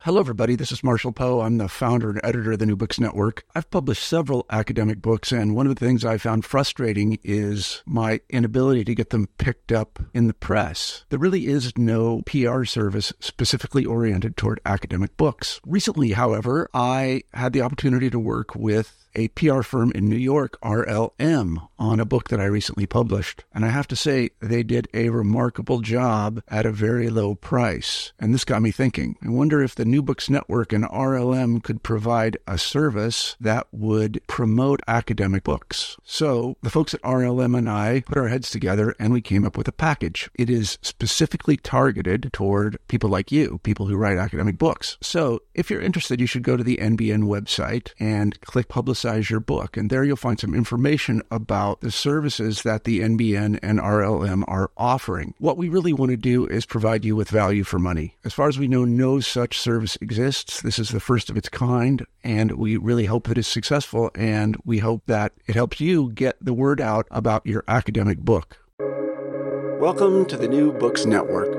Hello, everybody. This is Marshall Poe. I'm the founder and editor of the New Books Network. I've published several academic books, and one of the things I found frustrating is my inability to get them picked up in the press. There really is no PR service specifically oriented toward academic books. Recently, however, I had the opportunity to work with a PR firm in New York, RLM, on a book that I recently published. And I have to say, they did a remarkable job at a very low price. And this got me thinking. I wonder if the New Books Network and RLM could provide a service that would promote academic books. So the folks at RLM and I put our heads together and we came up with a package. It is specifically targeted toward people like you, people who write academic books. So if you're interested, you should go to the NBN website and click Publicize Your Book. And there you'll find some information about the services that the NBN and RLM are offering. What we really want to do is provide you with value for money. As far as we know, no such service exists. This is the first of its kind, and we really hope that it's successful, and we hope that it helps you get the word out about your academic book. Welcome to the New Books Network.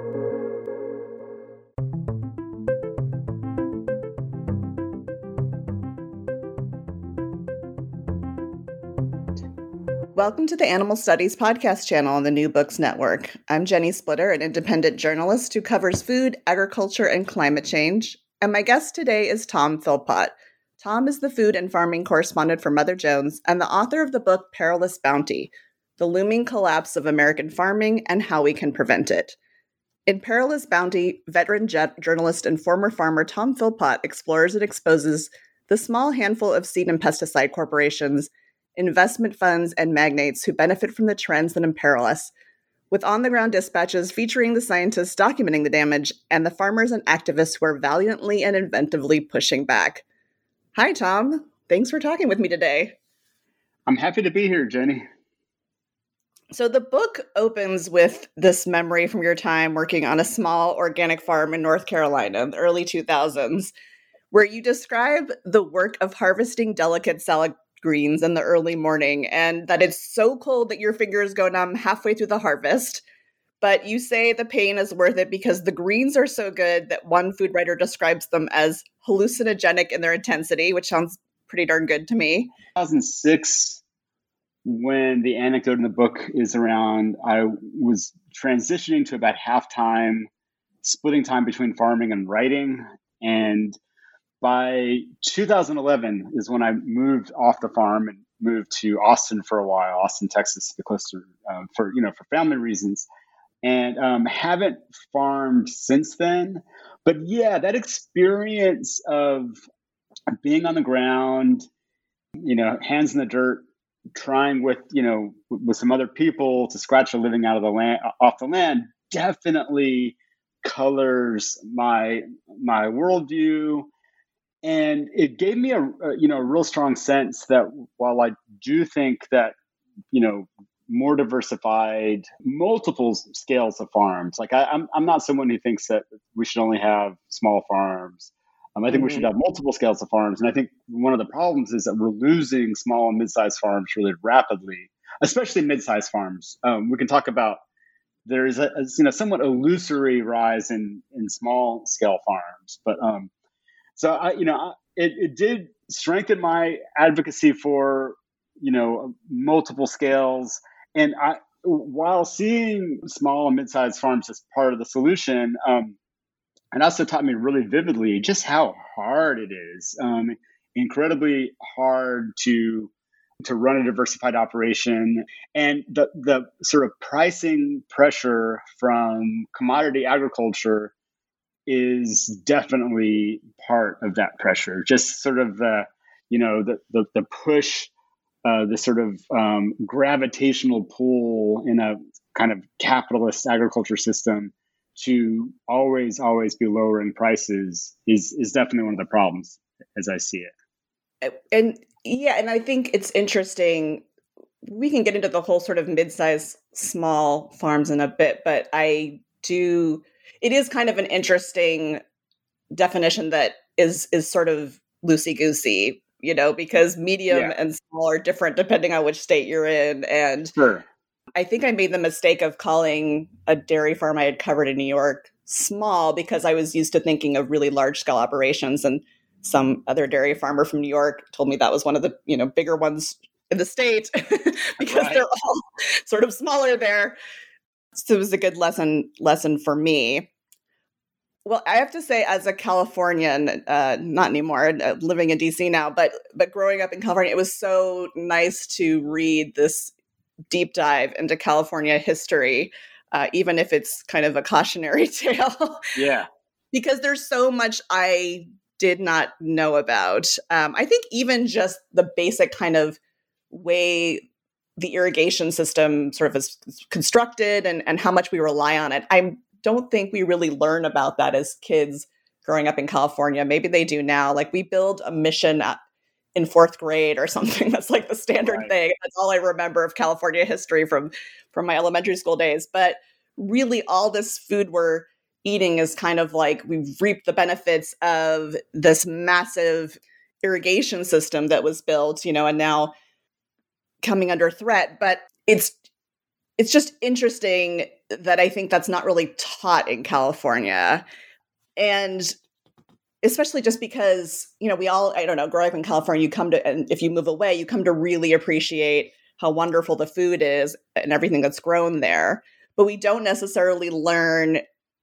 Welcome to the Animal Studies podcast channel on the New Books Network. I'm Jenny Splitter, an independent journalist who covers food, agriculture, and climate change. And my guest today is Tom Philpott. Tom is the food and farming correspondent for Mother Jones and the author of the book Perilous Bounty: The Looming Collapse of American Farming and How We Can Prevent It. In Perilous Bounty, veteran journalist and former farmer Tom Philpott explores and exposes the small handful of seed and pesticide corporations, investment funds, and magnates who benefit from the trends that imperil us, with on-the-ground dispatches featuring the scientists documenting the damage and the farmers and activists who are valiantly and inventively pushing back. Hi, Tom. Thanks for talking with me today. I'm happy to be here, Jenny. So the book opens with this memory from your time working on a small organic farm in North Carolina in the early 2000s, where you describe the work of harvesting delicate salad greens in the early morning, and that it's so cold that your fingers go numb halfway through the harvest. But you say the pain is worth it because the greens are so good that one food writer describes them as hallucinogenic in their intensity, which sounds pretty darn good to me. 2006, when the anecdote in the book is around, I was transitioning to about half-time, splitting time between farming and writing. And by 2011 is when I moved off the farm and moved to Austin for a while, Austin, Texas, to be closer for family reasons, and haven't farmed since then. But yeah, that experience of being on the ground, hands in the dirt, trying with some other people to scratch a living out of the land, off the land, definitely colors my worldview. And it gave me a real strong sense that while I do think that, more diversified, multiple scales of farms, like I'm not someone who thinks that we should only have small farms. I think we should have multiple scales of farms. And I think one of the problems is that we're losing small and mid-sized farms really rapidly, especially mid-sized farms. We can talk about there is a somewhat illusory rise in small scale farms, but so it did strengthen my advocacy for, multiple scales. And while seeing small and mid-sized farms as part of the solution, it also taught me really vividly just how hard it is, incredibly hard to run a diversified operation, and the sort of pricing pressure from commodity agriculture is definitely part of that pressure. Just sort of the push, the sort of gravitational pull in a kind of capitalist agriculture system to always be lowering prices is definitely one of the problems as I see it. And I think it's interesting. We can get into the whole sort of mid-sized small farms in a bit, but it is kind of an interesting definition that is sort of loosey-goosey, because medium and small are different depending on which state you're in. And sure. I think I made the mistake of calling a dairy farm I had covered in New York small because I was used to thinking of really large scale operations, and some other dairy farmer from New York told me that was one of the bigger ones in the state because they're all sort of smaller there. So it was a good lesson for me. Well, I have to say, as a Californian, not anymore, living in DC now, but growing up in California, it was so nice to read this deep dive into California history, even if it's kind of a cautionary tale. Yeah. Because there's so much I did not know about. I think even just the basic kind of way the irrigation system sort of is constructed and how much we rely on it. I don't think we really learn about that as kids growing up in California. Maybe they do now. Like, we build a mission in fourth grade or something. That's like the standard thing. That's all I remember of California history from my elementary school days. But really, all this food we're eating is kind of like we've reaped the benefits of this massive irrigation system that was built, and now coming under threat. But it's just interesting that I think that's not really taught in California. And especially just because, we all, I don't know, growing up in California, and if you move away, you come to really appreciate how wonderful the food is and everything that's grown there. But we don't necessarily learn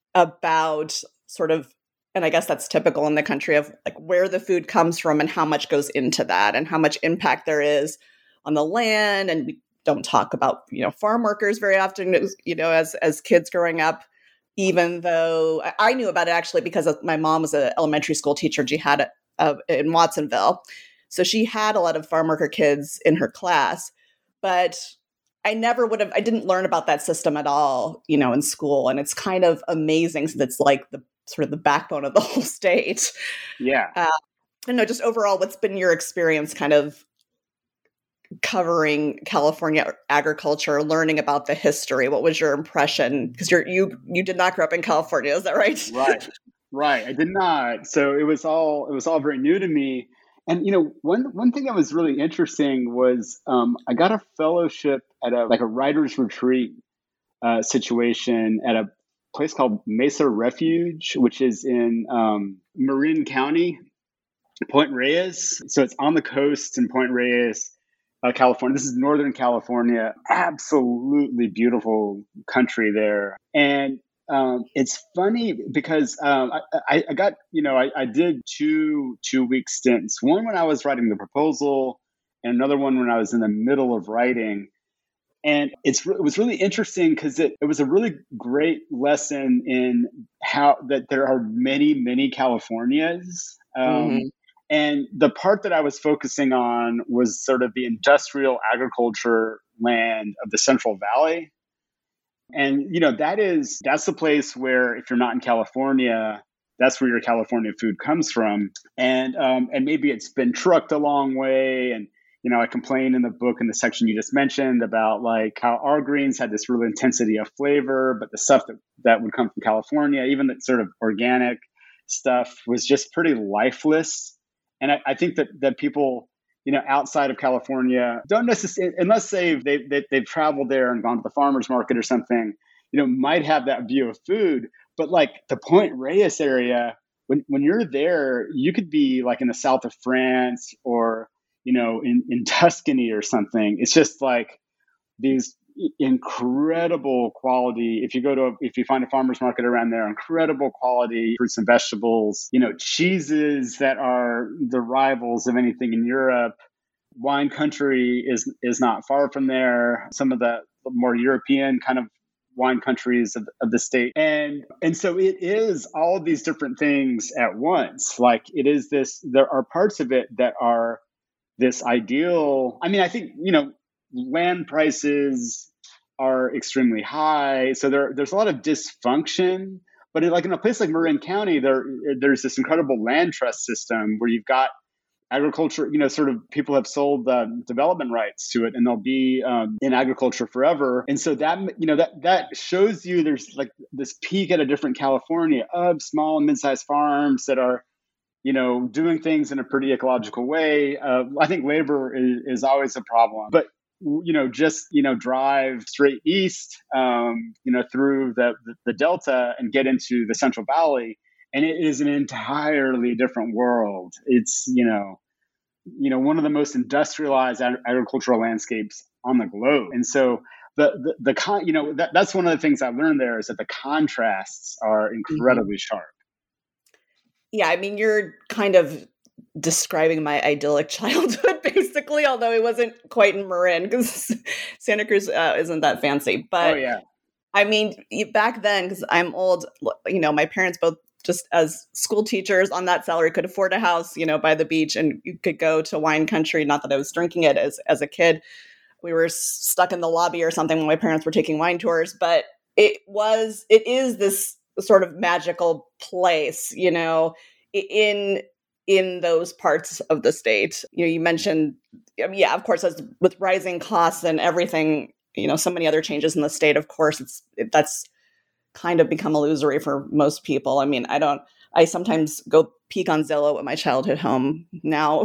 about sort of, and I guess that's typical in the country, of like where the food comes from and how much goes into that and how much impact there is on the land. And we don't talk about, farm workers very often, as kids growing up, even though I knew about it actually because my mom was an elementary school teacher. She had it in Watsonville. So she had a lot of farm worker kids in her class, but I didn't learn about that system at all, in school. And it's kind of amazing since it's like the sort of the backbone of the whole state. Yeah. I don't know, just overall, what's been your experience kind of covering California agriculture, learning about the history? What was your impression? Because you did not grow up in California, is that right? Right. I did not. So it was all very new to me. And one thing that was really interesting was I got a fellowship at a writer's retreat situation at a place called Mesa Refuge, which is in Marin County, Point Reyes. So it's on the coast in Point Reyes, California. This is Northern California. Absolutely beautiful country there. And it's funny because I got, I did two week stints. One when I was writing the proposal, and another one when I was in the middle of writing. And it was really interesting because it was a really great lesson in how that there are many, many Californias. And the part that I was focusing on was sort of the industrial agriculture land of the Central Valley. And, that's the place where if you're not in California, that's where your California food comes from. And maybe it's been trucked a long way. And, I complain in the book in the section you just mentioned about like how our greens had this real intensity of flavor, but the stuff that would come from California, even that sort of organic stuff, was just pretty lifeless. And I think that people, outside of California don't necessarily, unless they've traveled there and gone to the farmer's market or something, might have that view of food. But like the Point Reyes area, when you're there, you could be like in the south of France or, in Tuscany or something. It's just like these incredible quality. If you find a farmer's market around there, incredible quality fruits and vegetables, cheeses that are the rivals of anything in Europe. Wine country is not far from there. Some of the more European kind of wine countries of the state. And so it is all of these different things at once. Like it is there are parts of it that are this ideal. I mean, I think, land prices are extremely high. So there's a lot of dysfunction, but like in a place like Marin County, there's this incredible land trust system where you've got agriculture, sort of people have sold development rights to it and they'll be in agriculture forever. And so that shows you there's like this peak at a different California of small and mid-sized farms that are, doing things in a pretty ecological way. I think labor is always a problem, but just, drive straight east, through the Delta and get into the Central Valley. And it is an entirely different world. It's, one of the most industrialized agricultural landscapes on the globe. And so that's one of the things I learned there is that the contrasts are incredibly sharp. Yeah, I mean, you're kind of describing my idyllic childhood, basically, although it wasn't quite in Marin because Santa Cruz isn't that fancy. But I mean, back then, because I'm old, my parents both just as school teachers on that salary could afford a house, by the beach, and you could go to wine country. Not that I was drinking it as a kid. We were stuck in the lobby or something when my parents were taking wine tours, but it is this sort of magical place, in those parts of the state. You mentioned, of course, as with rising costs and everything, so many other changes in the state, of course, that's kind of become illusory for most people. I mean, I sometimes go peek on Zillow at my childhood home now.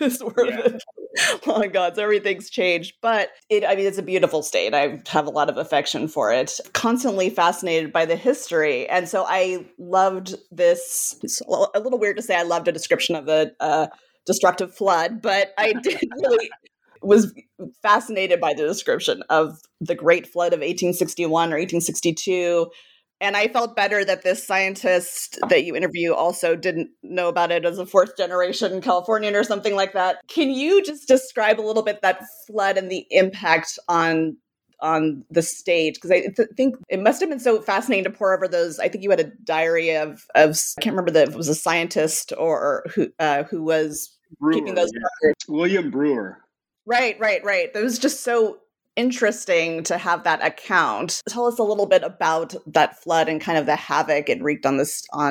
Oh God, everything's changed. But it's a beautiful state. I have a lot of affection for it. Constantly fascinated by the history. And so I loved this. It's a little weird to say I loved a description of a destructive flood, but I did really was fascinated by the description of the Great Flood of 1861 or 1862. And I felt better that this scientist that you interview also didn't know about it as a fourth generation Californian or something like that. Can you just describe a little bit that flood and the impact on the state? Because I think it must have been so fascinating to pore over those. I think you had a diary of I can't remember if it was a scientist or who was Brewer, keeping those records. William Brewer. Right. It was just so interesting to have that account. Tell us a little bit about that flood and kind of the havoc it wreaked on the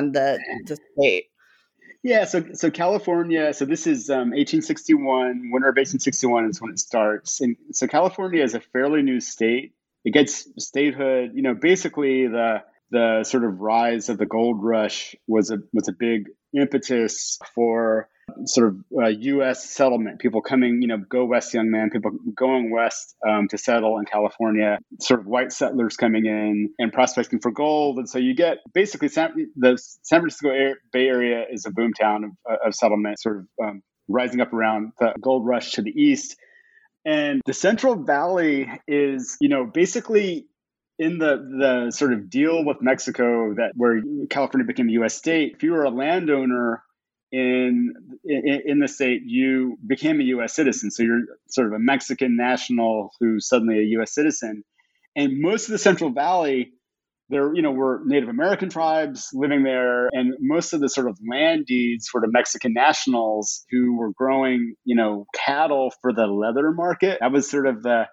state. Yeah, so California, so this is 1861, winter of 1861 is when it starts. And so California is a fairly new state. It gets statehood, basically the sort of rise of the gold rush was a big impetus for sort of U.S. settlement, people coming, go west, young man, people going west to settle in California, sort of white settlers coming in and prospecting for gold. And so you get basically the San Francisco Bay Area is a boomtown of settlement, sort of rising up around the gold rush to the east. And the Central Valley is, basically in the sort of deal with Mexico where California became a U.S. state. If you were a landowner in the state, you became a U.S. citizen. So you're sort of a Mexican national who's suddenly a U.S. citizen. And most of the Central Valley, there, were Native American tribes living there, and most of the sort of land deeds were to Mexican nationals who were growing, cattle for the leather market. That was sort of the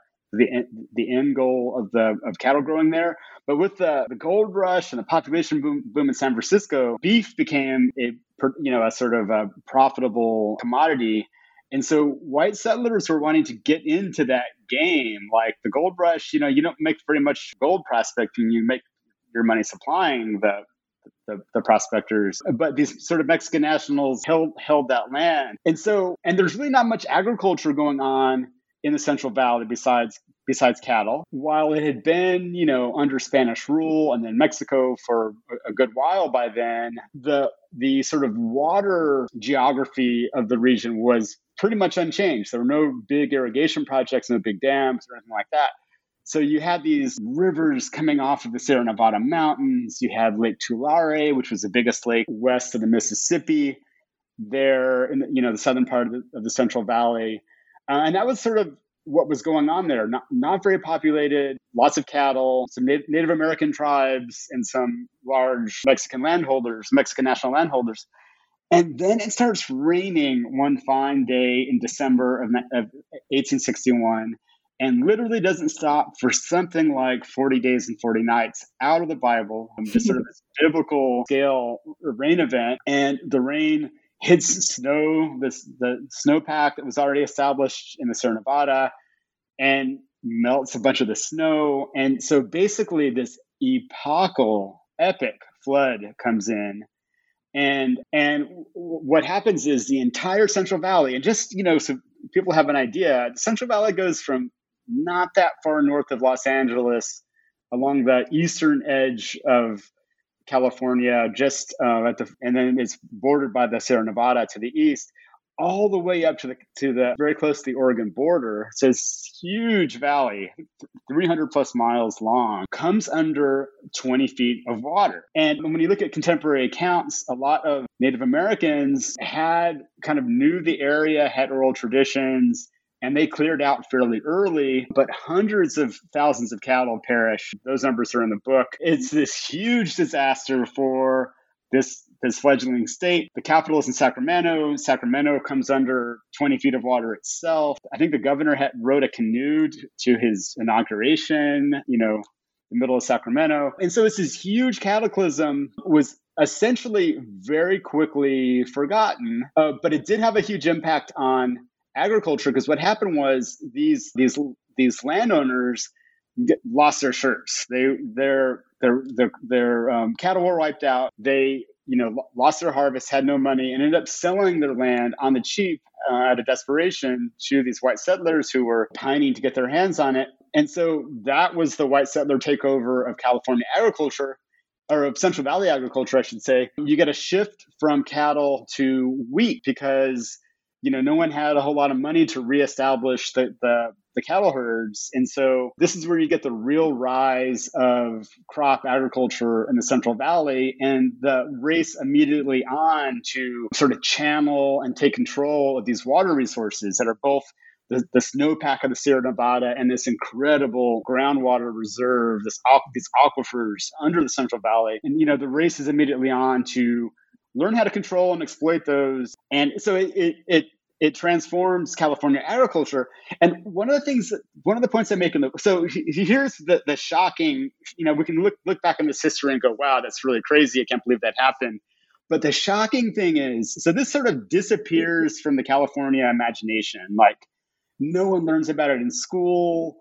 end goal of cattle growing there. But with the gold rush and the population boom in San Francisco, beef became a sort of a profitable commodity. And so white settlers were wanting to get into that game. Like the gold rush, you don't make very much gold prospecting. You make your money supplying the prospectors. But these sort of Mexican nationals held that land. And there's really not much agriculture going on in the Central Valley besides cattle. While it had been, under Spanish rule and then Mexico for a good while by then, the sort of water geography of the region was pretty much unchanged. There were no big irrigation projects, no big dams or anything like that. So you had these rivers coming off of the Sierra Nevada mountains. You had Lake Tulare, which was the biggest lake west of the Mississippi there in the southern part of the Central Valley. And that was sort of what was going on there. Not very populated, lots of cattle, some Native American tribes, and some large Mexican national landholders. And then it starts raining one fine day in December of 1861, and literally doesn't stop for something like 40 days and 40 nights out of the Bible, just sort of this biblical scale rain event. And the rain hits snow, the snowpack that was already established in the Sierra Nevada, and melts a bunch of the snow. And so basically this epic flood comes in. And what happens is the entire Central Valley, and just, so people have an idea, the Central Valley goes from not that far north of Los Angeles, along the eastern edge of California, just and then it's bordered by the Sierra Nevada to the east, all the way up to the very close to the Oregon border. So it's huge valley, 300 plus miles long, comes under 20 feet of water. And when you look at contemporary accounts, a lot of Native Americans knew the area, had oral traditions, and they cleared out fairly early, but hundreds of thousands of cattle perished. Those numbers are in the book. It's this huge disaster for this fledgling state. The capital is in Sacramento. Sacramento comes under 20 feet of water itself. I think the governor rode a canoe to his inauguration, the middle of Sacramento. And so it's this huge cataclysm, was essentially very quickly forgotten, but it did have a huge impact on agriculture, because what happened was these landowners lost their shirts. Their cattle were wiped out. They lost their harvest, had no money, and ended up selling their land on the cheap out of desperation to these white settlers who were pining to get their hands on it. And so that was the white settler takeover of California agriculture, or of Central Valley agriculture, I should say. You get a shift from cattle to wheat because no one had a whole lot of money to reestablish the cattle herds. And so this is where you get the real rise of crop agriculture in the Central Valley, and the race immediately on to sort of channel and take control of these water resources that are both the snowpack of the Sierra Nevada and this incredible groundwater reserve, these aquifers under the Central Valley. And, the race is immediately on to learn how to control and exploit those. And so it transforms California agriculture. And one of the points I make so here's the shocking, we can look back in this history and go, wow, that's really crazy. I can't believe that happened. But the shocking thing is, so this sort of disappears from the California imagination. Like, no one learns about it in school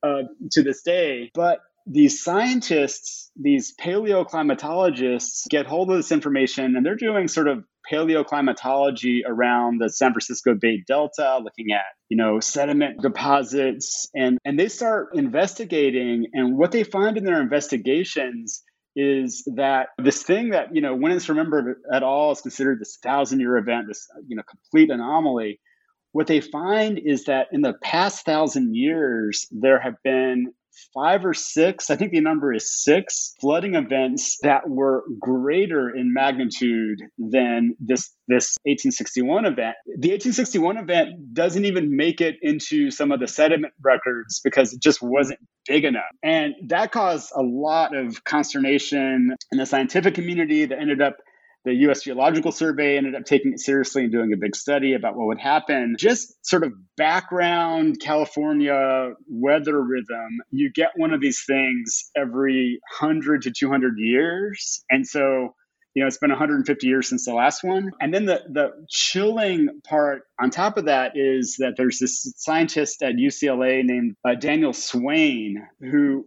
to this day. But these scientists, these paleoclimatologists, get hold of this information, and they're doing sort of paleoclimatology around the San Francisco Bay Delta, looking at, sediment deposits, and they start investigating. And what they find in their investigations is that this thing that, when it's remembered at all, is considered this 1,000-year event, this, complete anomaly. What they find is that in the past 1,000 years, there have been 5 or 6, I think the number is 6, flooding events that were greater in magnitude than this 1861 event. The 1861 event doesn't even make it into some of the sediment records because it just wasn't big enough. And that caused a lot of consternation in the scientific community. That ended up, the U.S. Geological Survey ended up taking it seriously and doing a big study about what would happen. Just sort of background California weather rhythm, you get one of these things every 100 to 200 years. And so, it's been 150 years since the last one. And then the chilling part on top of that is that there's this scientist at UCLA named Daniel Swain who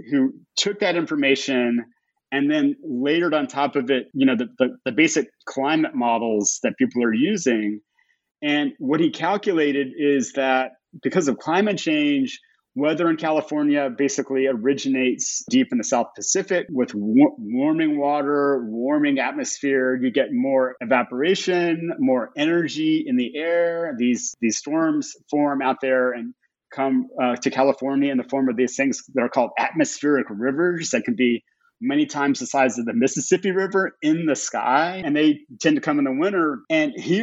took that information and then layered on top of it, the basic climate models that people are using. And what he calculated is that because of climate change, weather in California basically originates deep in the South Pacific with warming water, warming atmosphere. You get more evaporation, more energy in the air. These storms form out there and come to California in the form of these things that are called atmospheric rivers that can be many times the size of the Mississippi River in the sky, and they tend to come in the winter. And his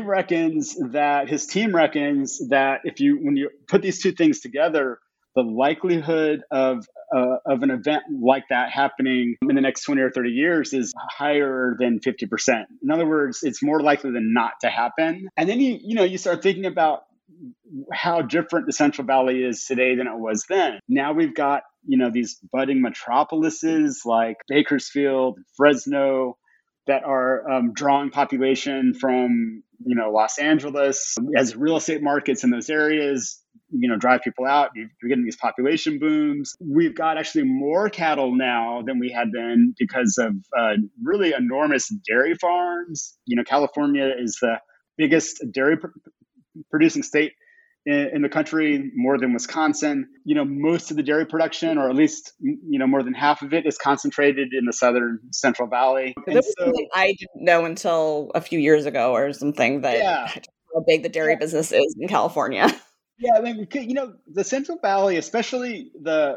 team reckons that when you put these two things together, the likelihood of an event like that happening in the next 20 or 30 years is higher than 50%. In other words, it's more likely than not to happen. And then you start thinking about how different the Central Valley is today than it was then. Now we've got these budding metropolises like Bakersfield, Fresno, that are drawing population from Los Angeles. As real estate markets in those areas drive people out, you're getting these population booms. We've got actually more cattle now than we had then because of really enormous dairy farms. California is the biggest dairy producing state in the country, more than Wisconsin. Most of the dairy production, or at least, more than half of it, is concentrated in the southern Central Valley. That And was so, something I didn't know until a few years ago or something, that yeah, how big the dairy business is in California. yeah, I mean, the Central Valley, especially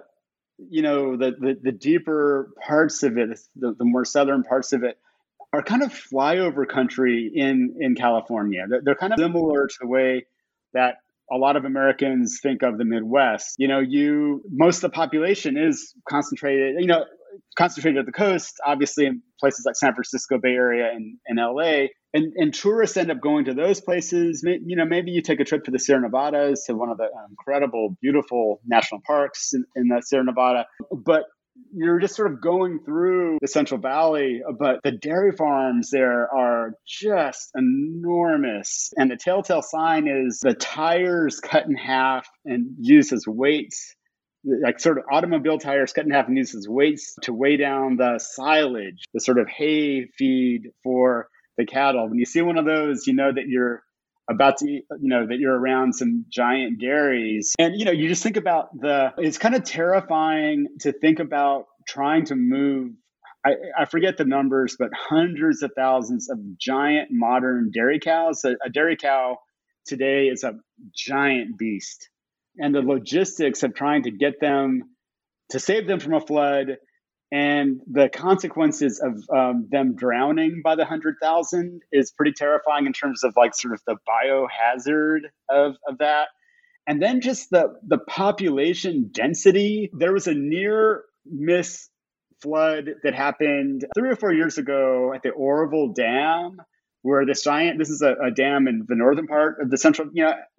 the deeper parts of it, the more southern parts of it, are kind of flyover country in California. They're kind of similar to the way that a lot of Americans think of the Midwest. Most of the population is concentrated at the coast, obviously in places like San Francisco Bay Area and LA. And tourists end up going to those places. Maybe you take a trip to the Sierra Nevadas, to one of the incredible, beautiful national parks in the Sierra Nevada. But you're just sort of going through the Central Valley, but the dairy farms there are just enormous. And the telltale sign is the tires cut in half and used as weights, like sort of automobile tires cut in half and used as weights to weigh down the silage, the sort of hay feed for the cattle. When you see one of those, you know that you're about to eat, that you're around some giant dairies. And, you just think about it's kind of terrifying to think about trying to move, I forget the numbers, but hundreds of thousands of giant modern dairy cows. A dairy cow today is a giant beast. And the logistics of trying to get them, to save them from a flood, and the consequences of them drowning by the 100,000 is pretty terrifying in terms of like sort of the biohazard of that. And then just the population density. There was a near miss flood that happened 3 or 4 years ago at the Oroville Dam, where this is a dam in the northern part of the central,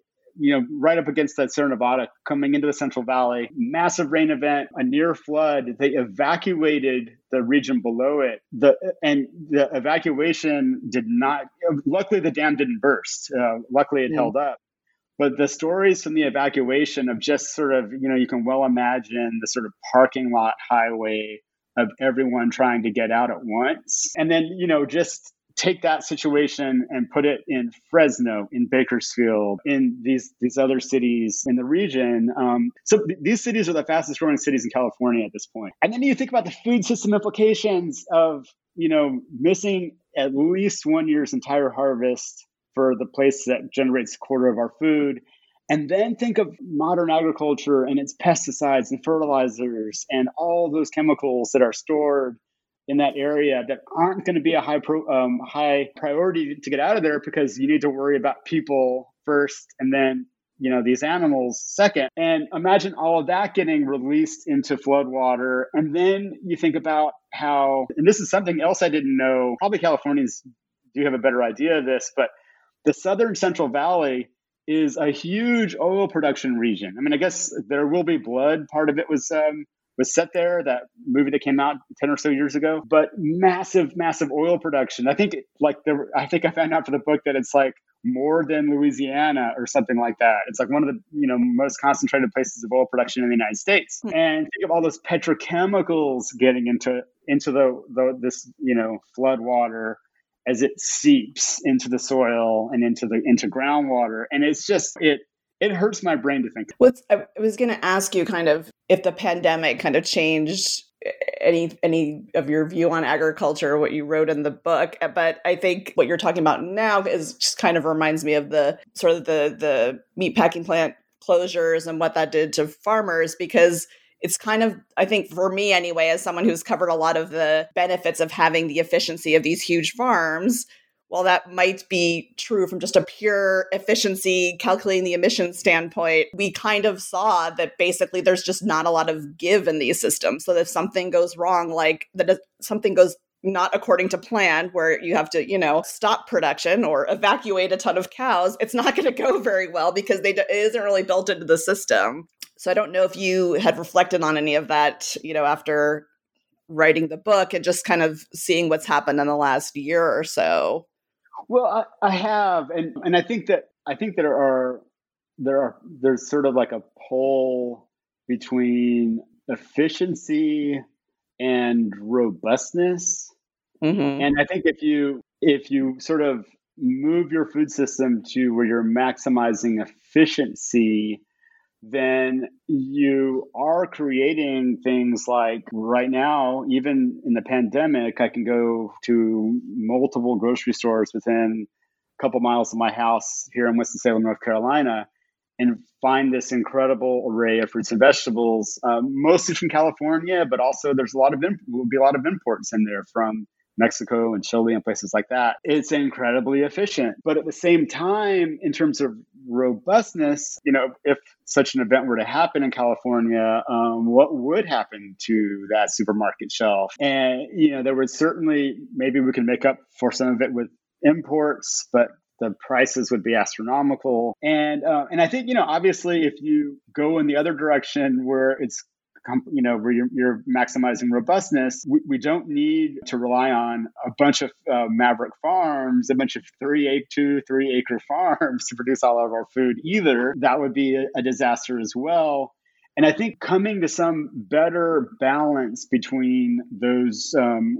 right up against that Sierra Nevada, coming into the Central Valley. Massive rain event, a near flood. They evacuated the region below it. And the evacuation did not, luckily the dam didn't burst. Luckily it held up. But the stories from the evacuation of just sort of, you can well imagine the sort of parking lot highway of everyone trying to get out at once. And then, just take that situation and put it in Fresno, in Bakersfield, in these other cities in the region. So these cities are the fastest growing cities in California at this point. And then you think about the food system implications of, missing at least 1 year's entire harvest for the place that generates a quarter of our food. And then think of modern agriculture and its pesticides and fertilizers and all those chemicals that are stored in that area that aren't going to be a high priority to get out of there, because you need to worry about people first and then, these animals second. And imagine all of that getting released into floodwater. And then you think about how, and this is something else I didn't know, probably Californians do have a better idea of this, but the southern Central Valley is a huge oil production region. I mean, I guess There Will Be Blood, part of it was set there, that movie that came out 10 or so years ago. But massive, massive oil production. I think I found out for the book that it's like more than Louisiana or something like that. It's like one of the most concentrated places of oil production in the United States. And think of all those petrochemicals getting into this flood water as it seeps into the soil and into groundwater. And it's just it hurts my brain to think. I was going to ask you kind of if the pandemic kind of changed any of your view on agriculture, what you wrote in the book. But I think what you're talking about now is just kind of reminds me of the sort of the meatpacking plant closures and what that did to farmers, because it's kind of, I think for me anyway, as someone who's covered a lot of the benefits of having the efficiency of these huge farms, while that might be true from just a pure efficiency, calculating the emissions standpoint, we kind of saw that basically there's just not a lot of give in these systems. So if something goes wrong, like something goes not according to plan, where you have to, stop production or evacuate a ton of cows, it's not going to go very well because it isn't really built into the system. So I don't know if you had reflected on any of that, after writing the book and just kind of seeing what's happened in the last year or so. Well, I have, and I think that there's sort of like a pull between efficiency and robustness. Mm-hmm. And I think if you sort of move your food system to where you're maximizing efficiency, then you are creating things like right now, even in the pandemic, I can go to multiple grocery stores within a couple miles of my house here in Winston-Salem, North Carolina, and find this incredible array of fruits and vegetables, mostly from California, but also there's will be a lot of imports in there from Mexico and Chile and places like that. It's incredibly efficient. But at the same time, in terms of robustness, if such an event were to happen in California, what would happen to that supermarket shelf? And, there would certainly, maybe we can make up for some of it with imports, but the prices would be astronomical. And I think, obviously, if you go in the other direction where it's where you're maximizing robustness, we don't need to rely on a bunch of maverick farms, a bunch of 3-acre farms to produce all of our food either. That would be a disaster as well. And I think coming to some better balance between those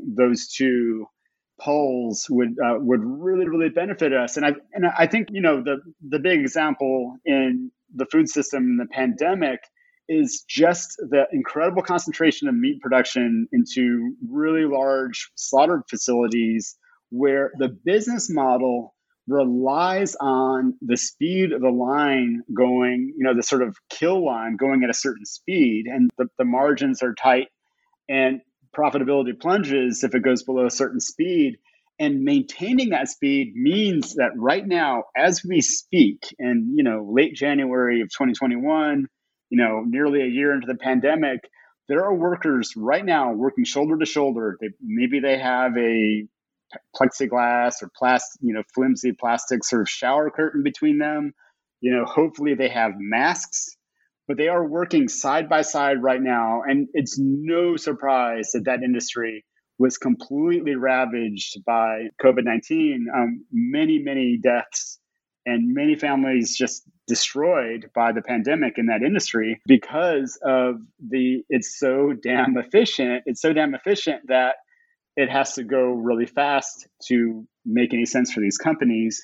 two poles would really, really benefit us. And I think, the big example in the food system in the pandemic is just the incredible concentration of meat production into really large slaughter facilities where the business model relies on the speed of the line going, the sort of kill line going at a certain speed, and the margins are tight and profitability plunges if it goes below a certain speed. And maintaining that speed means that right now, as we speak, and late January of 2021, nearly a year into the pandemic, there are workers right now working shoulder to shoulder. Maybe they have a plexiglass or flimsy plastic sort of shower curtain between them. Hopefully they have masks, but they are working side by side right now. And it's no surprise that industry was completely ravaged by COVID-19. Many, many deaths and many families just destroyed by the pandemic in that industry because of it's so damn efficient. It's so damn efficient that it has to go really fast to make any sense for these companies.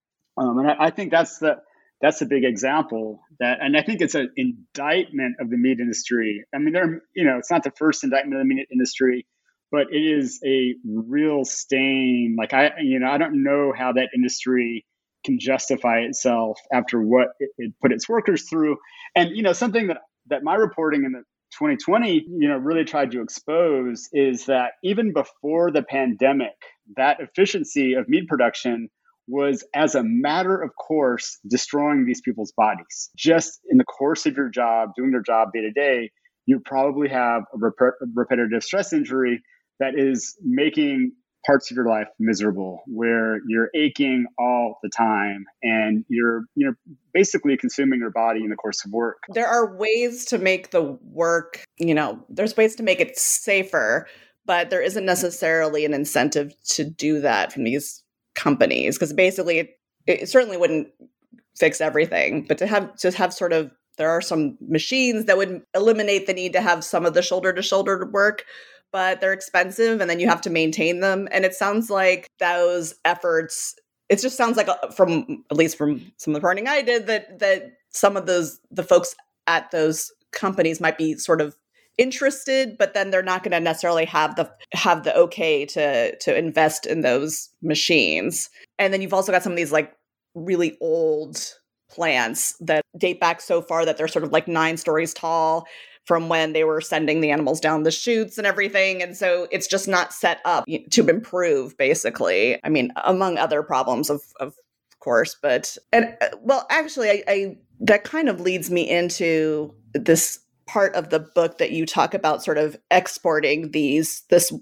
And I think that's the big example and I think it's an indictment of the meat industry. I mean, it's not the first indictment of the meat industry, but it is a real stain. Like I don't know how that industry can justify itself after what it put its workers through. And, something that my reporting in the 2020, really tried to expose is that even before the pandemic, that efficiency of meat production was, as a matter of course, destroying these people's bodies. Just in the course of your job, doing their job day to day, you probably have a repetitive stress injury that is making parts of your life miserable, where you're aching all the time and you're basically consuming your body in the course of work. There are ways to make the work, there's ways to make it safer, but there isn't necessarily an incentive to do that from these companies, because basically it certainly wouldn't fix everything, but to have sort of, there are some machines that would eliminate the need to have some of the shoulder to shoulder work, but they're expensive and then you have to maintain them. And it sounds like those efforts, it just sounds like at least from some of the reporting I did, that some of the folks at those companies might be sort of interested, but then they're not going to necessarily have the okay to invest in those machines. And then you've also got some of these like really old plants that date back so far that they're sort of like 9 stories tall from when they were sending the animals down the chutes and everything. And so it's just not set up to improve, basically. I mean, among other problems, of course. But, actually, I that kind of leads me into this part of the book that you talk about sort of exporting this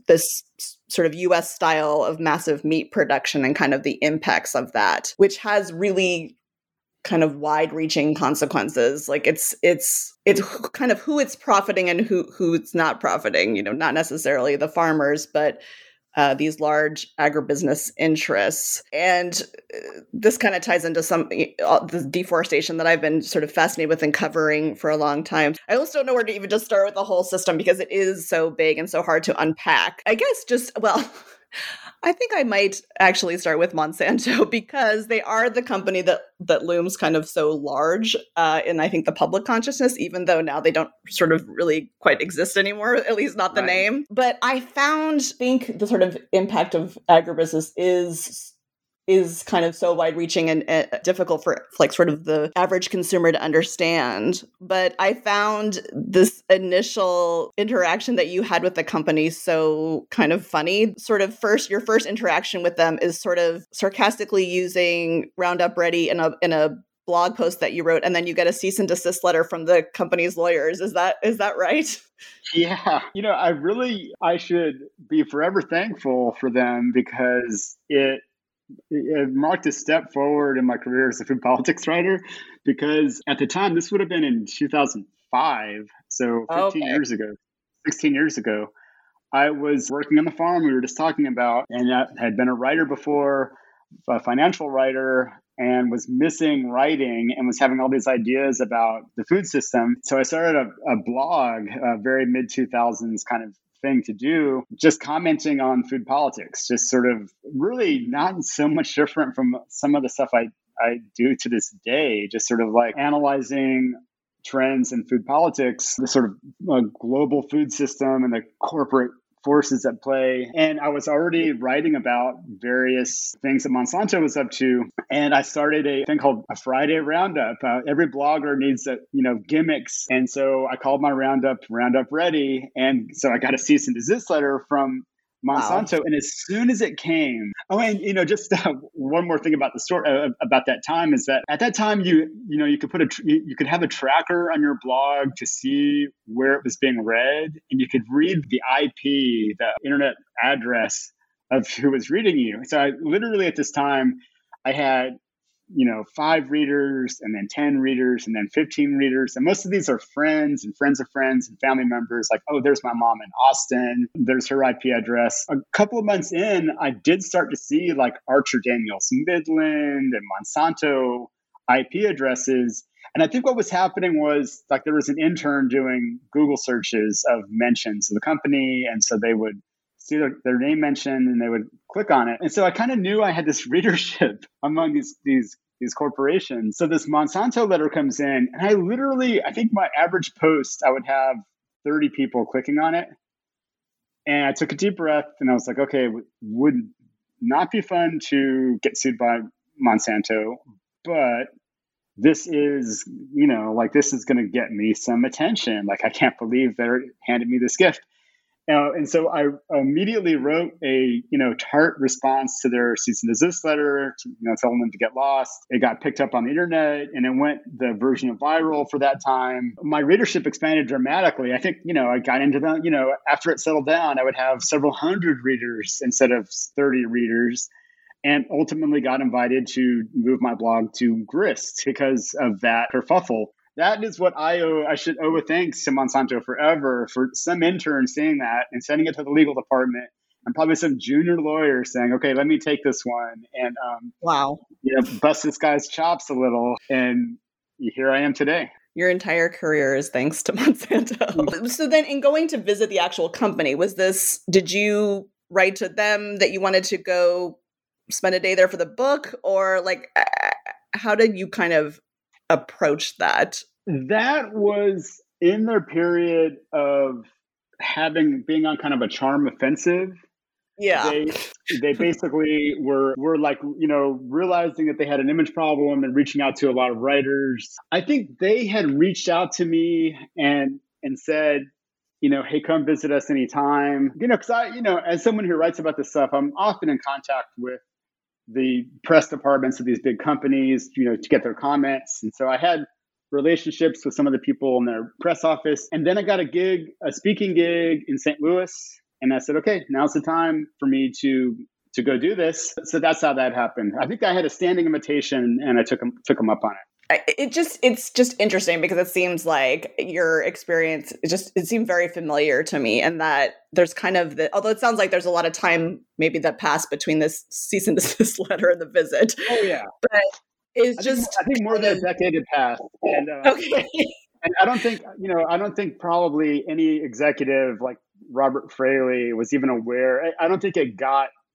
sort of US style of massive meat production and kind of the impacts of that, which has really kind of wide-reaching consequences. Like it's kind of who it's profiting and who it's not profiting, not necessarily the farmers, but these large agribusiness interests. And this kind of ties into some the deforestation that I've been sort of fascinated with and covering for a long time. I almost don't know where to even just start with the whole system because it is so big and so hard to unpack. I guess I think I might actually start with Monsanto because they are the company that looms kind of so large in, I think, the public consciousness, even though now they don't sort of really quite exist anymore, at least not the Right. name. But I think the sort of impact of agribusiness is kind of so wide reaching and difficult for like sort of the average consumer to understand. But I found this initial interaction that you had with the company so kind of funny. Sort of your first interaction with them is sort of sarcastically using Roundup Ready in a blog post that you wrote, and then you get a cease and desist letter from the company's lawyers. Is that right? Yeah. I should be forever thankful for them because it marked a step forward in my career as a food politics writer, because at the time, this would have been in 2005, so 16 years ago, I was working on the farm we were just talking about, and I had been a writer before, a financial writer, and was missing writing and was having all these ideas about the food system. So I started a blog, a very mid 2000s kind of thing to do, just commenting on food politics, just sort of really not so much different from some of the stuff I do to this day, just sort of like analyzing trends in food politics, the sort of global food system and the corporate forces at play. And I was already writing about various things that Monsanto was up to. And I started a thing called a Friday Roundup. Every blogger needs gimmicks. And so I called my Roundup Ready. And so I got a cease and desist letter from Monsanto. Wow. And as soon as it came, just one more thing about the story about that time is that at that time you could have a tracker on your blog to see where it was being read, and you could read the IP, the internet address of who was reading you. So I literally at this time I had 5 readers and then 10 readers and then 15 readers. And most of these are friends and friends of friends and family members. Like, oh, there's my mom in Austin. There's her IP address. A couple of months in, I did start to see like Archer Daniels Midland and Monsanto IP addresses. And I think what was happening was like there was an intern doing Google searches of mentions of the company. And so they would see their name mentioned and they would click on it. And so I kind of knew I had this readership among these corporations. So this Monsanto letter comes in, and I think my average post, I would have 30 people clicking on it. And I took a deep breath and I was like, okay, would not be fun to get sued by Monsanto, but this is, this is going to get me some attention. Like, I can't believe they're handed me this gift. And so I immediately wrote a, tart response to their cease and desist letter, telling them to get lost. It got picked up on the internet and it went the version of viral for that time. My readership expanded dramatically. I think, I got into the, after it settled down, I would have several hundred readers instead of 30 readers, and ultimately got invited to move my blog to Grist because of that kerfuffle. That is what I should owe a thanks to Monsanto forever, for some intern seeing that and sending it to the legal department, and probably some junior lawyer saying, okay, let me take this one and wow, bust this guy's chops a little. And here I am today. Your entire career is thanks to Monsanto. So then in going to visit the actual company, did you write to them that you wanted to go spend a day there for the book, or like, how did you kind of approach that? That was in their period of being on kind of a charm offensive. Yeah. They basically were like, realizing that they had an image problem and reaching out to a lot of writers. I think they had reached out to me and said, hey, come visit us anytime. Because I, as someone who writes about this stuff, I'm often in contact with the press departments of these big companies, to get their comments. And so I had relationships with some of the people in their press office. And then I got a speaking gig in St. Louis. And I said, okay, now's the time for me to go do this. So that's how that happened. I think I had a standing invitation and I took them up on it. It's just interesting because it seems like your experience, it seemed very familiar to me, and that there's kind of although it sounds like there's a lot of time maybe that passed between this cease and desist letter and the visit. Oh yeah. But I think more than a decade had passed. And, okay. And I don't think probably any executive like Robert Fraley was even aware. I don't think it got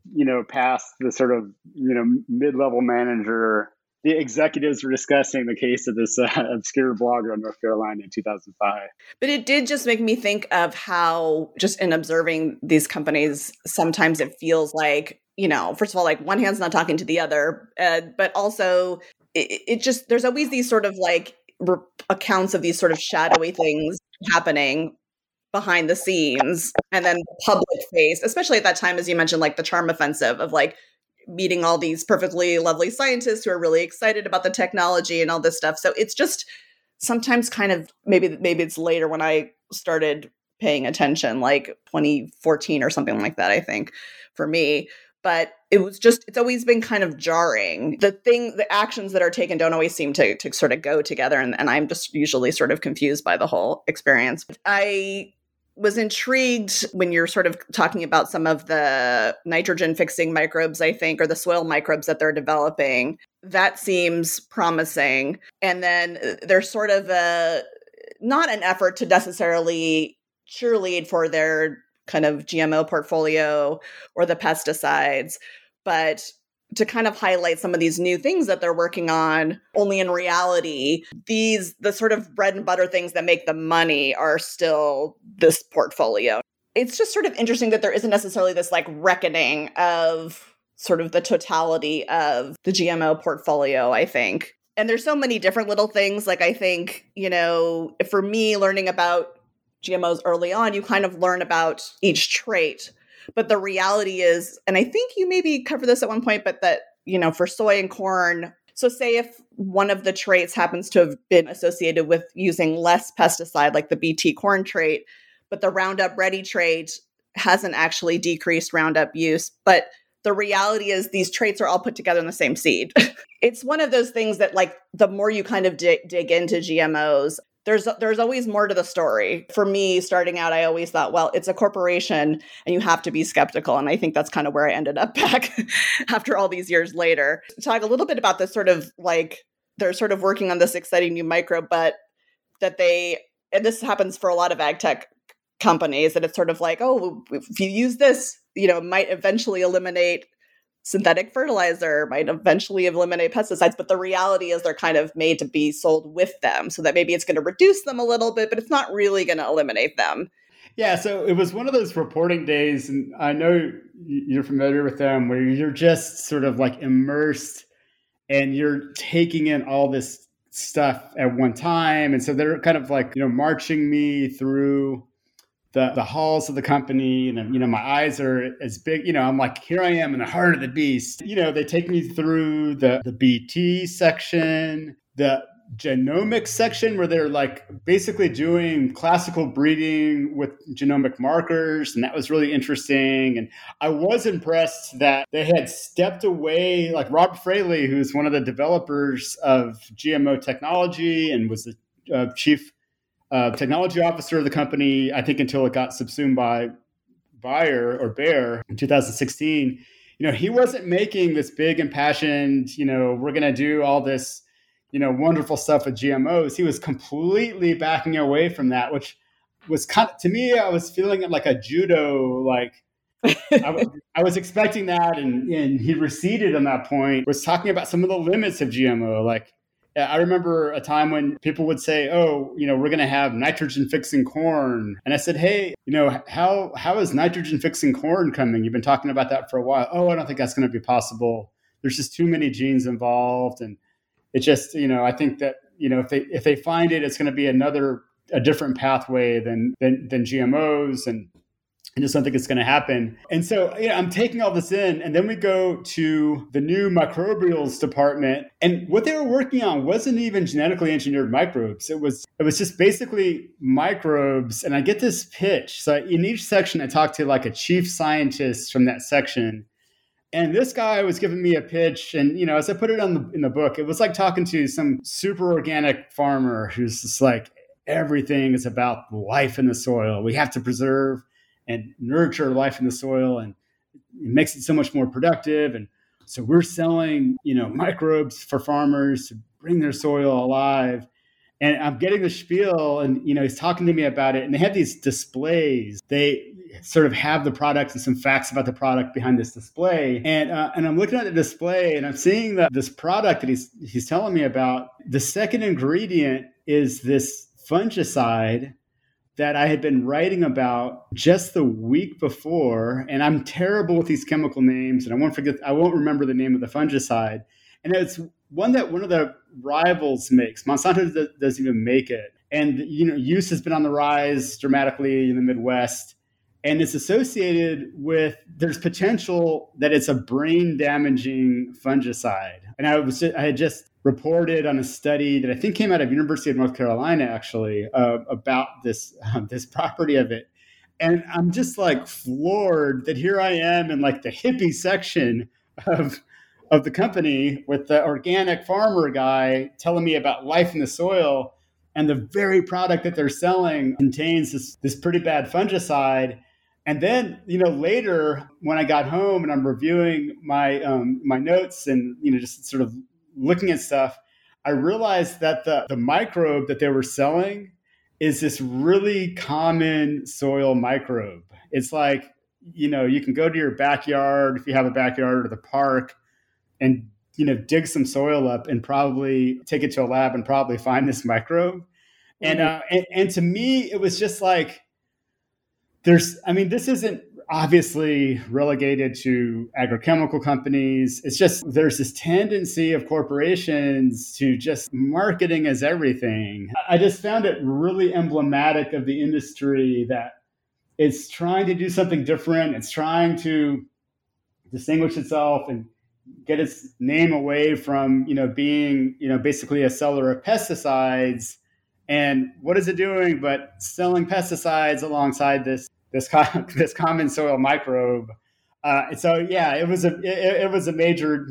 past the sort of, mid-level manager, the executives were discussing the case of this obscure blogger in North Carolina in 2005. But it did just make me think of how, just in observing these companies, sometimes it feels like, first of all, like one hand's not talking to the other, but also it just, there's always these sort of like accounts of these sort of shadowy things happening behind the scenes, and then the public face, especially at that time, as you mentioned, like the charm offensive of like meeting all these perfectly lovely scientists who are really excited about the technology and all this stuff. So it's just sometimes kind of, maybe it's later when I started paying attention, like 2014 or something like that, I think, for me. But it's always been kind of jarring. The actions that are taken don't always seem to sort of go together. And I'm just usually sort of confused by the whole experience. I was intrigued when you're sort of talking about some of the nitrogen fixing microbes, I think, or the soil microbes that they're developing. That seems promising. And then there's sort of not an effort to necessarily cheerlead for their kind of GMO portfolio or the pesticides, but to kind of highlight some of these new things that they're working on. Only in reality, the sort of bread and butter things that make the money are still this portfolio. It's just sort of interesting that there isn't necessarily this like reckoning of sort of the totality of the GMO portfolio, I think. And there's so many different little things. Like, I think, for me, learning about GMOs early on, you kind of learn about each trait. But the reality is, and I think you maybe covered this at one point, but that, for soy and corn, so say if one of the traits happens to have been associated with using less pesticide, like the BT corn trait, but the Roundup Ready trait hasn't actually decreased Roundup use. But the reality is these traits are all put together in the same seed. It's one of those things that, like, the more you kind of dig into GMOs, there's always more to the story. For me, starting out, I always thought, well, it's a corporation and you have to be skeptical. And I think that's kind of where I ended up back after all these years later. Talk a little bit about this sort of like, they're sort of working on this exciting new microbe, but that and this happens for a lot of ag tech companies, that it's sort of like, oh, if you use this, it might eventually eliminate synthetic fertilizer, might eventually eliminate pesticides. But the reality is they're kind of made to be sold with them, so that maybe it's going to reduce them a little bit, but it's not really going to eliminate them. Yeah, so it was one of those reporting days, and I know you're familiar with them, where you're just sort of like immersed and you're taking in all this stuff at one time. And so they're kind of like, marching me through the halls of the company, and my eyes are as big, I'm like, here I am in the heart of the beast. They take me through the BT section, the genomics section, where they're like basically doing classical breeding with genomic markers, and that was really interesting. And I was impressed that they had stepped away, like Rob Fraley, who's one of the developers of GMO technology and was the chief technology officer of the company, I think, until it got subsumed by Bayer in 2016. He wasn't making this big impassioned, we're going to do all this, wonderful stuff with GMOs. He was completely backing away from that, which was kind of, to me, I was feeling it like a judo, like I was expecting that. And he receded on that point, was talking about some of the limits of GMO. Like, I remember a time when people would say, oh, we're going to have nitrogen fixing corn. And I said, hey, how is nitrogen fixing corn coming? You've been talking about that for a while. Oh, I don't think that's going to be possible. There's just too many genes involved. And it just, I think that, if they find it, it's going to be a different pathway than GMOs. And I just don't think it's going to happen. And so, I'm taking all this in, and then we go to the new microbials department. And what they were working on wasn't even genetically engineered microbes. It was just basically microbes. And I get this pitch. So in each section, I talked to like a chief scientist from that section. And this guy was giving me a pitch. And, as I put it in the book, it was like talking to some super organic farmer who's just like, everything is about life in the soil. We have to preserve and nurture life in the soil, and it makes it so much more productive. And so we're selling, microbes for farmers to bring their soil alive. And I'm getting the spiel, and he's talking to me about it. And they have these displays. They sort of have the product and some facts about the product behind this display. And I'm looking at the display, and I'm seeing that this product that he's telling me about. The second ingredient is this fungicide that I had been writing about just the week before. And I'm terrible with these chemical names, and I won't remember the name of the fungicide. And it's one that one of the rivals makes. Monsanto doesn't even make it. And, use has been on the rise dramatically in the Midwest. And it's associated with, there's potential that it's a brain damaging fungicide. And I had just reported on a study that I think came out of University of North Carolina, actually, about this property of it. And I'm just like floored that here I am in like the hippie section of the company with the organic farmer guy telling me about life in the soil, and the very product that they're selling contains this pretty bad fungicide. And then, later when I got home and I'm reviewing my notes and, just sort of looking at stuff, I realized that the microbe that they were selling is this really common soil microbe. It's like, you can go to your backyard, if you have a backyard, or the park, and dig some soil up and probably take it to a lab and probably find this microbe. And to me, it was just like, this isn't obviously relegated to agrochemical companies. It's just, there's this tendency of corporations to just marketing as everything. I just found it really emblematic of the industry that it's trying to do something different. It's trying to distinguish itself and get its name away from, being, basically a seller of pesticides. And what is it doing but selling pesticides alongside this common soil microbe? So yeah, it was a major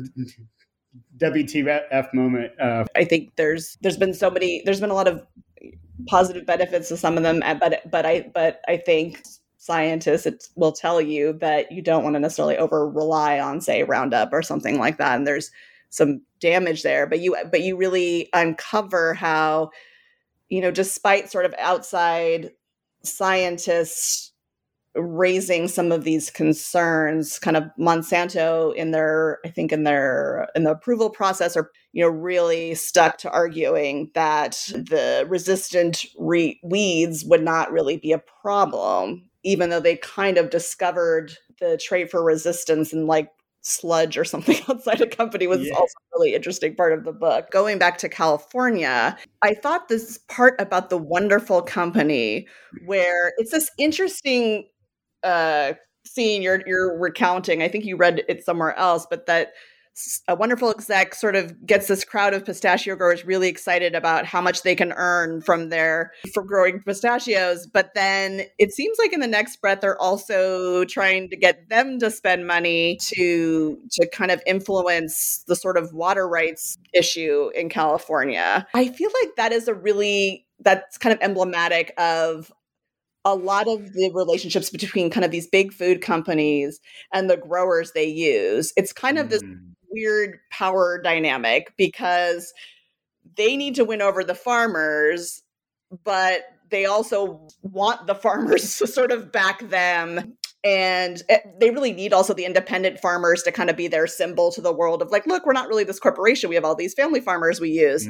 WTF moment. I think there's been a lot of positive benefits to some of them, but I think scientists will tell you that you don't want to necessarily over rely on, say, Roundup or something like that, and there's some damage there. But you really uncover how, despite sort of outside scientists raising some of these concerns, kind of Monsanto in the approval process are, really stuck to arguing that the resistant weeds would not really be a problem, even though they kind of discovered the trait for resistance in like sludge or something outside a company was also a really interesting part of the book. Going back to California, I thought this part about the Wonderful Company, where it's this interesting scene you're recounting. I think you read it somewhere else, but that a wonderful exec sort of gets this crowd of pistachio growers really excited about how much they can earn from growing pistachios. But then it seems like in the next breath, they're also trying to get them to spend money to kind of influence the sort of water rights issue in California. I feel like that's kind of emblematic of a lot of the relationships between kind of these big food companies and the growers they use. It's kind of this weird power dynamic because they need to win over the farmers, but they also want the farmers to sort of back them. And they really need also the independent farmers to kind of be their symbol to the world of like, look, we're not really this corporation. We have all these family farmers we use.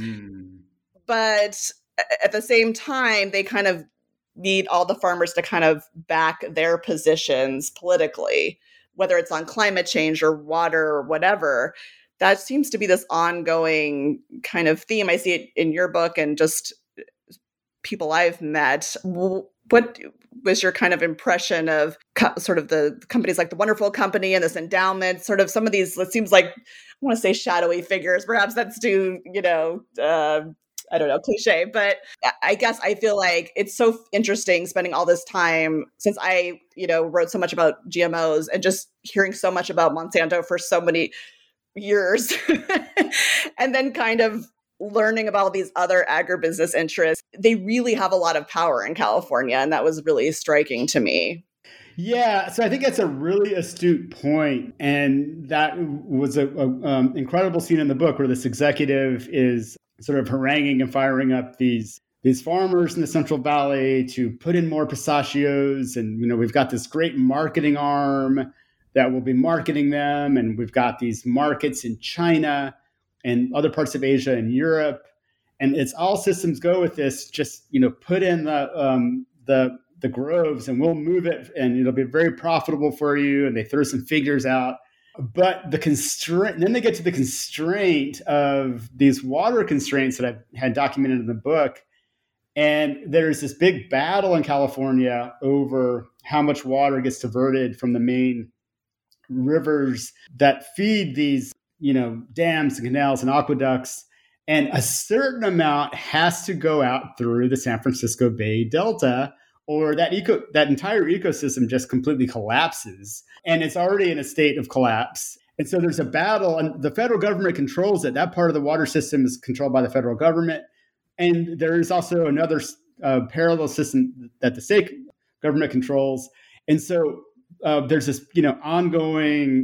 But at the same time, they kind of need all the farmers to kind of back their positions politically, whether it's on climate change or water or whatever. That seems to be this ongoing kind of theme. I see it in your book and just people I've met. What was your kind of impression of sort of the companies like the Wonderful Company and this endowment, sort of some of these, it seems like, I want to say shadowy figures, perhaps that's too, I don't know, cliche, but I guess I feel like it's so interesting spending all this time since I, wrote so much about GMOs and just hearing so much about Monsanto for so many years and then kind of learning about these other agribusiness interests. They really have a lot of power in California, and that was really striking to me. Yeah, so I think that's a really astute point, and that was an incredible scene in the book where this executive is sort of haranguing and firing up these farmers in the Central Valley to put in more pistachios. And, we've got this great marketing arm that will be marketing them. And we've got these markets in China and other parts of Asia and Europe. And it's all systems go with this. Just, put in the groves and we'll move it and it'll be very profitable for you. And they throw some figures out. But then they get to the constraint of these water constraints that I've had documented in the book. And there's this big battle in California over how much water gets diverted from the main rivers that feed these, dams and canals and aqueducts. And a certain amount has to go out through the San Francisco Bay Delta, or that entire ecosystem just completely collapses. And it's already in a state of collapse. And so there's a battle, and the federal government controls it. That part of the water system is controlled by the federal government. And there is also another parallel system that the state government controls. And so there's this, ongoing,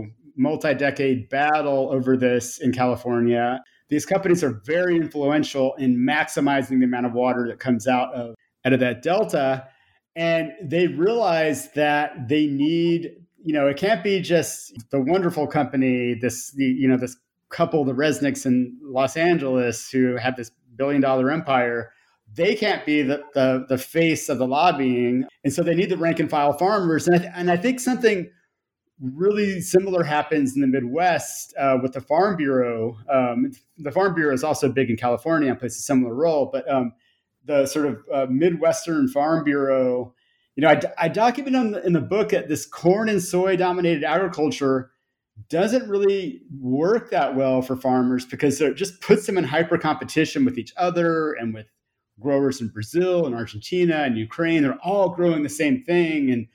multi-decade battle over this in California. These companies are very influential in maximizing the amount of water that comes out of that delta. And they realize that they need, it can't be just the wonderful company, this couple, the Resnicks in Los Angeles, who have this billion-dollar empire. They can't be the face of the lobbying. And so they need the rank and file farmers. And I think something really similar happens in the Midwest with the Farm Bureau. The Farm Bureau is also big in California and plays a similar role. But the sort of Midwestern Farm Bureau, I document in the book that this corn and soy dominated agriculture doesn't really work that well for farmers because it just puts them in hyper competition with each other and with growers in Brazil and Argentina and Ukraine. They're all growing the same thing and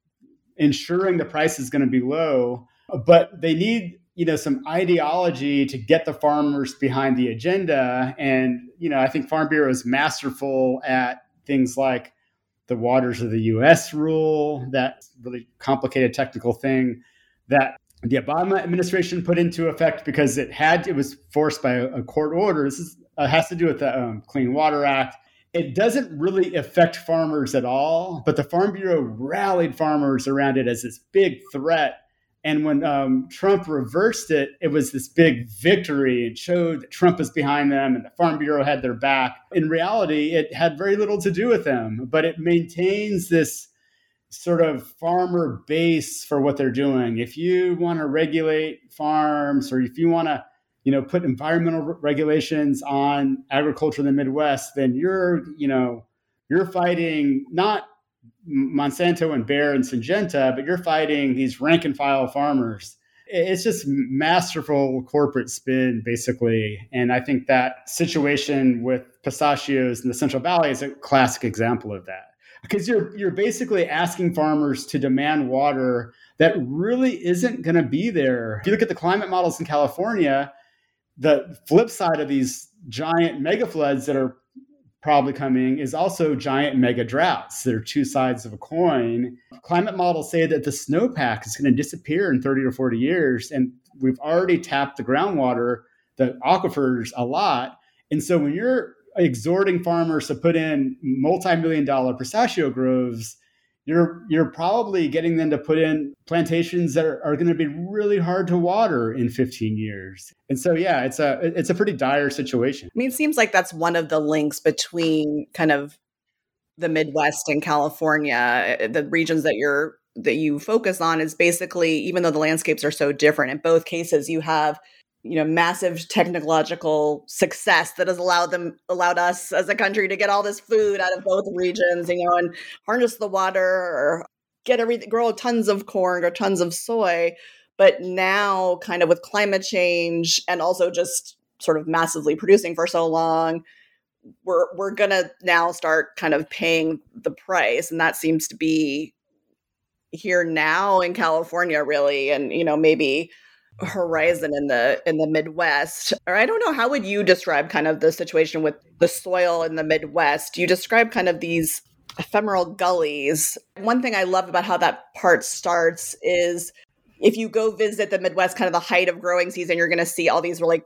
ensuring the price is going to be low. But they need, some ideology to get the farmers behind the agenda. And, I think Farm Bureau is masterful at things like the Waters of the U.S. rule, that really complicated technical thing that the Obama administration put into effect because it was forced by a court order. This has to do with the Clean Water Act. It doesn't really affect farmers at all, but the Farm Bureau rallied farmers around it as this big threat. And when Trump reversed it, it was this big victory. It showed that Trump was behind them and the Farm Bureau had their back. In reality, it had very little to do with them, but it maintains this sort of farmer base for what they're doing. If you want to regulate farms, or if you want to, put environmental regulations on agriculture in the Midwest, then you're fighting not Monsanto and Bayer and Syngenta, but you're fighting these rank and file farmers. It's just masterful corporate spin, basically. And I think that situation with pistachios in the Central Valley is a classic example of that. Because you're basically asking farmers to demand water that really isn't going to be there. If you look at the climate models in California, the flip side of these giant mega floods that are probably coming is also giant mega droughts. They're two sides of a coin. Climate models say that the snowpack is going to disappear in 30 or 40 years. And we've already tapped the groundwater, the aquifers, a lot. And so when you're exhorting farmers to put in multi-million-dollar pistachio groves, you're probably getting them to put in plantations that are going to be really hard to water in 15 years. And so, yeah, it's a pretty dire situation. I mean, it seems like that's one of the links between kind of the Midwest and California. The regions that you focus on is basically, even though the landscapes are so different, in both cases you have massive technological success that has allowed us as a country to get all this food out of both regions, and harness the water or grow tons of corn or tons of soy. But now kind of with climate change and also just sort of massively producing for so long, we're going to now start kind of paying the price. And that seems to be here now in California, really. And, maybe horizon in the Midwest. Or I don't know, how would you describe kind of the situation with the soil in the Midwest? You describe kind of these ephemeral gullies. One thing I love about how that part starts is if you go visit the Midwest, kind of the height of growing season, you're going to see all these really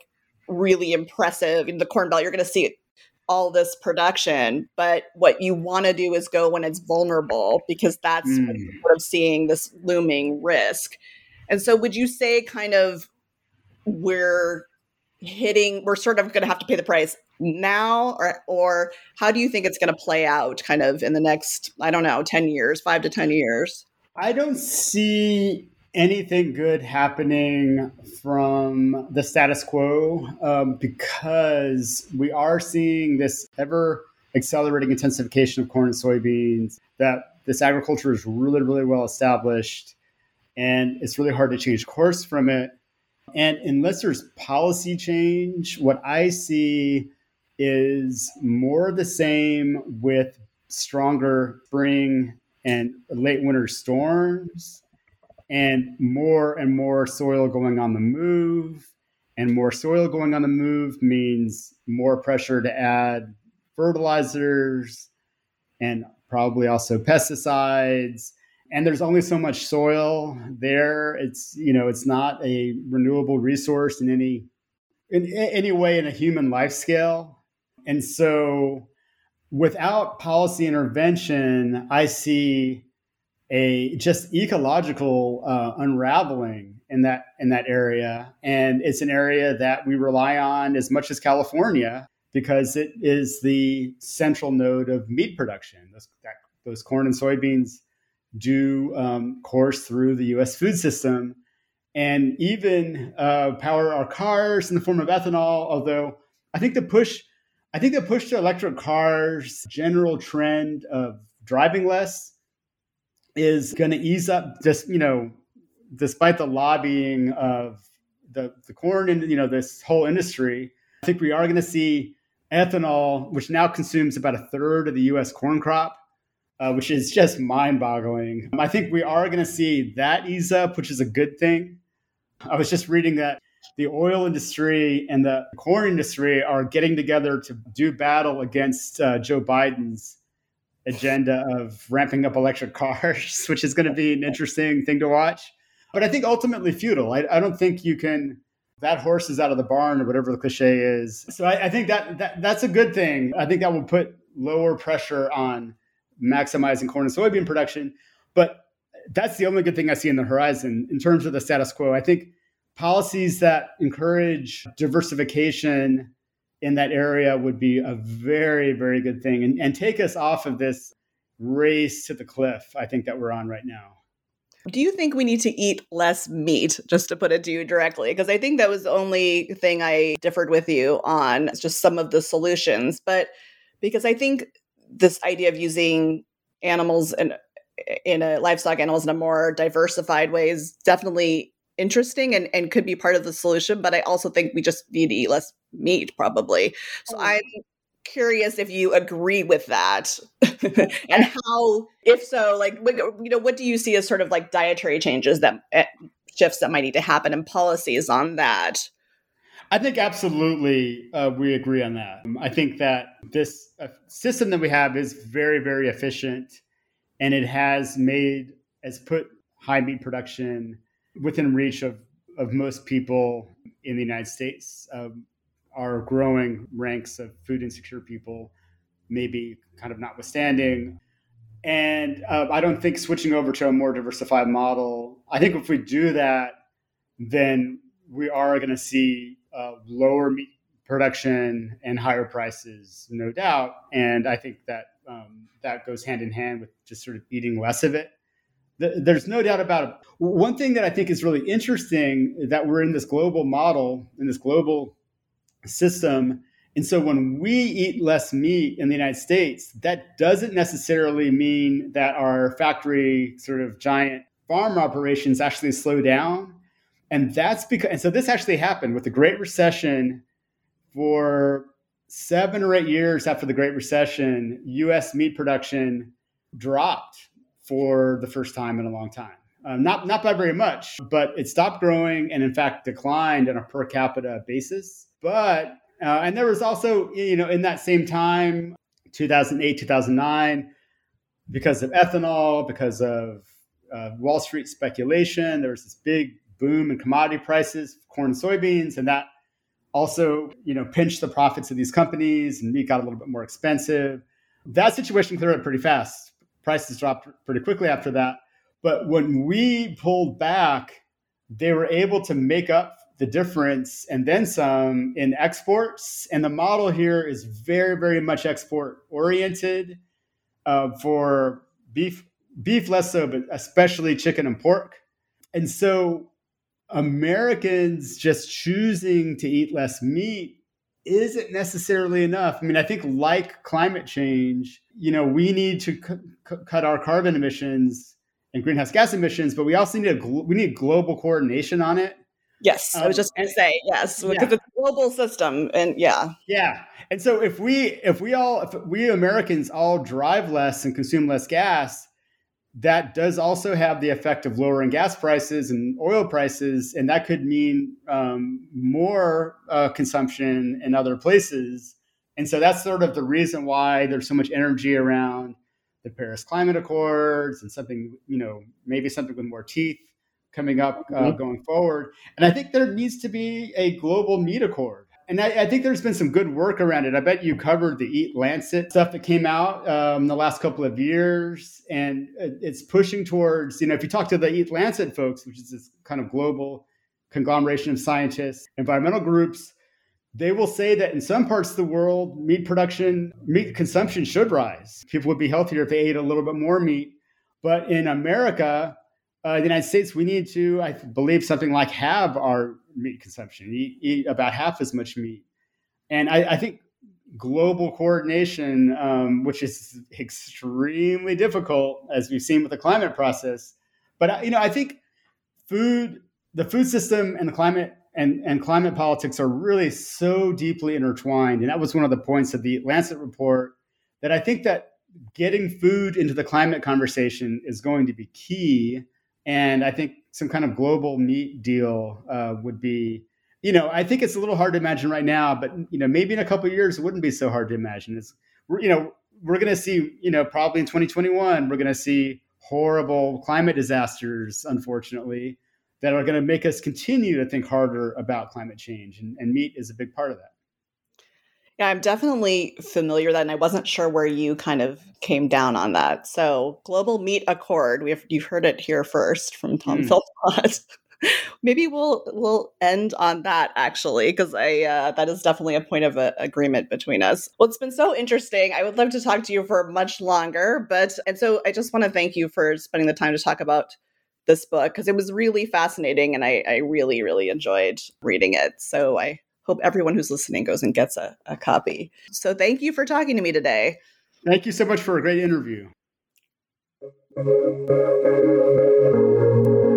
really impressive. In the Corn Belt, you're going to see all this production, but what you want to do is go when it's vulnerable, because that's when you're sort of seeing this looming risk. And so would you say kind of we're sort of going to have to pay the price now, or how do you think it's going to play out kind of in the next, I don't know, 10 years, 5 to 10 years? I don't see anything good happening from the status quo because we are seeing this ever accelerating intensification of corn and soybeans, that this agriculture is really, really well established, and it's really hard to change course from it. And unless there's policy change, what I see is more of the same with stronger spring and late winter storms, and more soil going on the move. And more soil going on the move means more pressure to add fertilizers and probably also pesticides. And there's only so much soil there. It's not a renewable resource in any way in a human life scale. And so without policy intervention, I see a just ecological unraveling in that area. And it's an area that we rely on as much as California because it is the central node of meat production. Those corn and soybeans do course through the U.S. food system, and even power our cars in the form of ethanol. Although I think the push to electric cars, general trend of driving less, is going to ease up. Just despite the lobbying of the corn and this whole industry, I think we are going to see ethanol, which now consumes about a third of the U.S. corn crop. Which is just mind-boggling. I think we are going to see that ease up, which is a good thing. I was just reading that the oil industry and the corn industry are getting together to do battle against Joe Biden's agenda of ramping up electric cars, which is going to be an interesting thing to watch. But I think ultimately futile. I don't think you can, that horse is out of the barn, or whatever the cliche is. So I think that's a good thing. I think that will put lower pressure on maximizing corn and soybean production. But that's the only good thing I see in the horizon in terms of the status quo. I think policies that encourage diversification in that area would be a very, very good thing and take us off of this race to the cliff, I think, that we're on right now. Do you think we need to eat less meat, just to put it to you directly? Because I think that was the only thing I differed with you on, just some of the solutions. But because I think this idea of using animals livestock animals in a more diversified way is definitely interesting and could be part of the solution. But I also think we just need to eat less meat, probably. So I'm curious if you agree with that and how, if so, what do you see as sort of like dietary changes shifts that might need to happen and policies on that? I think absolutely we agree on that. I think that this system that we have is very, very efficient, and it has put high meat production within reach of most people in the United States. Our growing ranks of food insecure people, maybe kind of notwithstanding. And I don't think switching over to a more diversified model, I think if we do that, then we are going to see lower meat production and higher prices, no doubt. And I think that that goes hand in hand with just sort of eating less of it. There's no doubt about it. One thing that I think is really interesting is that we're in this global model, in this global system. And so when we eat less meat in the United States, that doesn't necessarily mean that our factory sort of giant farm operations actually slow down. And that's because, and so this actually happened with the Great Recession. For 7 or 8 years after the Great Recession, U.S. meat production dropped for the first time in a long time. Not by very much, but it stopped growing and in fact declined on a per capita basis. But, and there was also, in that same time, 2008, 2009, because of ethanol, because of Wall Street speculation, there was this big boom in commodity prices, corn and soybeans, and that also, pinched the profits of these companies, and meat got a little bit more expensive. That situation cleared up pretty fast. Prices dropped pretty quickly after that. But when we pulled back, they were able to make up the difference and then some in exports. And the model here is very, very much export oriented for beef less so, but especially chicken and pork. And so Americans just choosing to eat less meat isn't necessarily enough. I mean, I think like climate change, we need to cut our carbon emissions and greenhouse gas emissions, but we also need global coordination on it. Yes, I was just going to say yes, because it's a global system, and yeah. And so if we Americans all drive less and consume less gas, that does also have the effect of lowering gas prices and oil prices, and that could mean more consumption in other places. And so that's sort of the reason why there's so much energy around the Paris Climate Accords and something, maybe something with more teeth coming up going forward. And I think there needs to be a global meat accord. And I think there's been some good work around it. I bet you covered the Eat Lancet stuff that came out in the last couple of years. And it's pushing towards, if you talk to the Eat Lancet folks, which is this kind of global conglomeration of scientists, environmental groups, they will say that in some parts of the world, meat consumption should rise. People would be healthier if they ate a little bit more meat. But in America, the United States, we need to, I believe, something like halve our meat consumption, eat about half as much meat. And I think global coordination, which is extremely difficult, as we've seen with the climate process. But, I think the food system and the climate and climate politics are really so deeply intertwined. And that was one of the points of the Lancet report, that I think that getting food into the climate conversation is going to be key. And I think some kind of global meat deal would be, I think it's a little hard to imagine right now, but, maybe in a couple of years, it wouldn't be so hard to imagine. We're going to see, probably in 2021, we're going to see horrible climate disasters, unfortunately, that are going to make us continue to think harder about climate change. And meat is a big part of that. Yeah, I'm definitely familiar with that, and I wasn't sure where you kind of came down on that. So, Global Meat Accord, you've heard it here first from Tom Philpott. Maybe we'll end on that, actually, because that is definitely a point of agreement between us. Well, it's been so interesting. I would love to talk to you for much longer, and so I just want to thank you for spending the time to talk about this book, because it was really fascinating, and I really, really enjoyed reading it. So I hope everyone who's listening goes and gets a copy. So thank you for talking to me today. Thank you so much for a great interview.